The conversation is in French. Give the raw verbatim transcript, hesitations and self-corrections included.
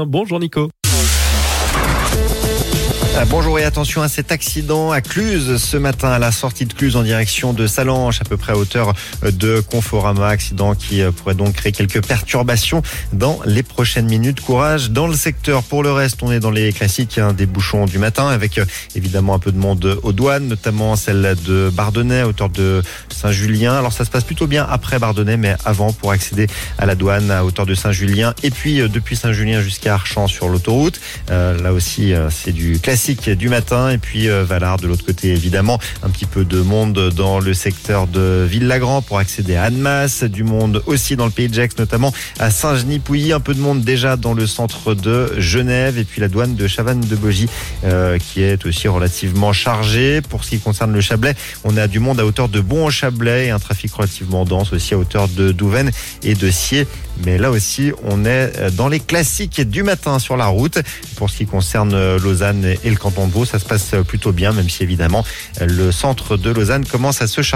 Bonjour Nico. Bonjour et attention à cet accident à Cluses ce matin à la sortie de Cluses en direction de Salanches, à peu près à hauteur de Conforama. Accident qui pourrait donc créer quelques perturbations dans les prochaines minutes. Courage dans le secteur. Pour le reste, on est dans les classiques hein, des bouchons du matin avec évidemment un peu de monde aux douanes, notamment celle de Bardonnay à hauteur de Saint-Julien. Alors ça se passe plutôt bien après Bardonnay, mais avant pour accéder à la douane à hauteur de Saint-Julien. Et puis depuis Saint-Julien jusqu'à Archamps sur l'autoroute. Euh, là aussi, c'est du classique du matin. Et puis euh, Valard de l'autre côté, évidemment, un petit peu de monde dans le secteur de Villagrand pour accéder à Annemasse, du monde aussi dans le Pays de Gex, notamment à Saint-Genis-Pouilly, un peu de monde déjà dans le centre de Genève, et puis la douane de Chavannes-de-Bogie euh, qui est aussi relativement chargée. Pour ce qui concerne le Chablais, on a du monde à hauteur de Bon-au-Chablais et un trafic relativement dense aussi à hauteur de Douvaine et de Sciez. Mais là aussi, on est dans les classiques du matin sur la route. Pour ce qui concerne Lausanne et le canton de Vaud, ça se passe plutôt bien, même si évidemment le centre de Lausanne commence à se charger.